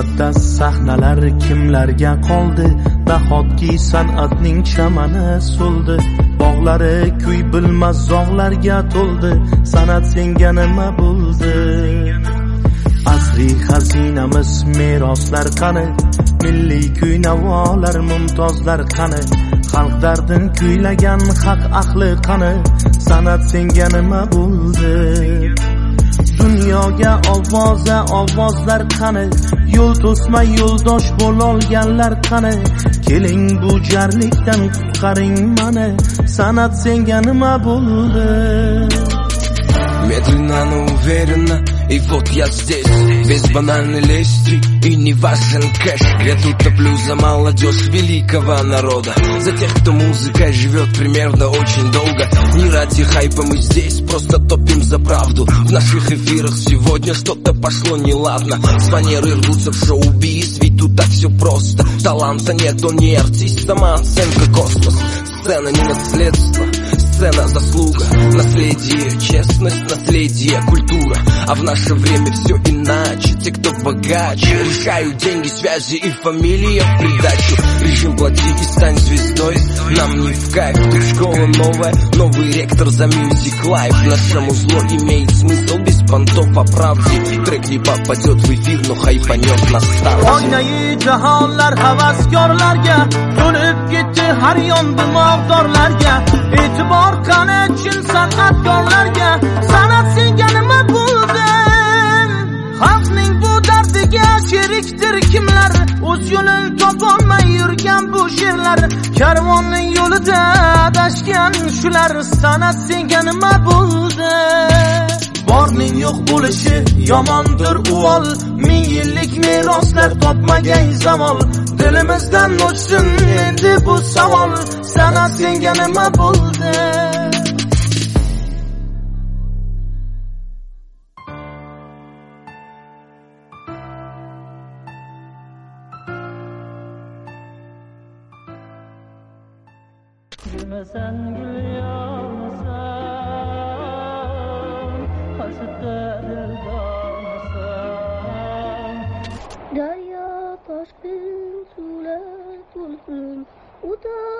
muqaddas sahnalar kimlarga qoldi? Nahotki san'atning chamani so'ldi, bog'lari kuy bilmas zog'larga to'ldi. San'at senga nima bo'ldi? Asriy xazinamiz meroslar qani? Milliy kuy navolar mumtozlar qani? Xalq dardin kuylagan haq ahli qani? San'at senga nima bo'ldi? Dunyoga ovozlar qani? Yo'l to'smay yo'ldosh bo'lolganlar qani? Keling bu jarlikdan qutqaring mani. San'at senga nima bo'ldi? Медленно, но уверенно, и вот я здесь, без банальной лести и не важен кэш. Я тут топлю за молодежь великого народа, за тех, кто музыкой живет примерно очень долго. Не ради хайпа мы здесь, просто топим за правду. В наших эфирах сегодня что-то пошло неладно. С фанеры рвутся в шоу-биз, ведь тут так все просто. Таланта нет, он не артист, самооценка космос. Сцена не наследство, сцена заслуга. Наследие, честность, наследие, культура. А в наше время все иначе. Те, кто богаче, решают деньги, связи и фамилия в придачу. Режим плати и стань звездой, нам не в кайф. Тут школа новая, новый ректор за Music Life. Нашему зло имеет смысл без понтов по правде. Трек не попадет в эфир, но хайпанет на старте. Oynayi jahonlar havaskorlarga to'lib ketdi har yon dimog'dorlarga. E'tibor qani chin san'atkorlarga. San'at senga nima bo'ldi? Xalqning bu dardiga sherikdir kimlar? O'z yo'lini topolmay yurgan bu she'rlar. Karvonning yo'lida adashgan shular. San'at senga nima bo'ldi? Borning yo'q bo'lishi yomondir uvol. Ming yillik meroslar topmagan zamon. Dilimizdan o'chsin endi bu savol. San'at senga nima bo'ldi? Gülmesen gül yağmasan, hasıtta dil dağmasan. Derya taşkın sular tulsun, uda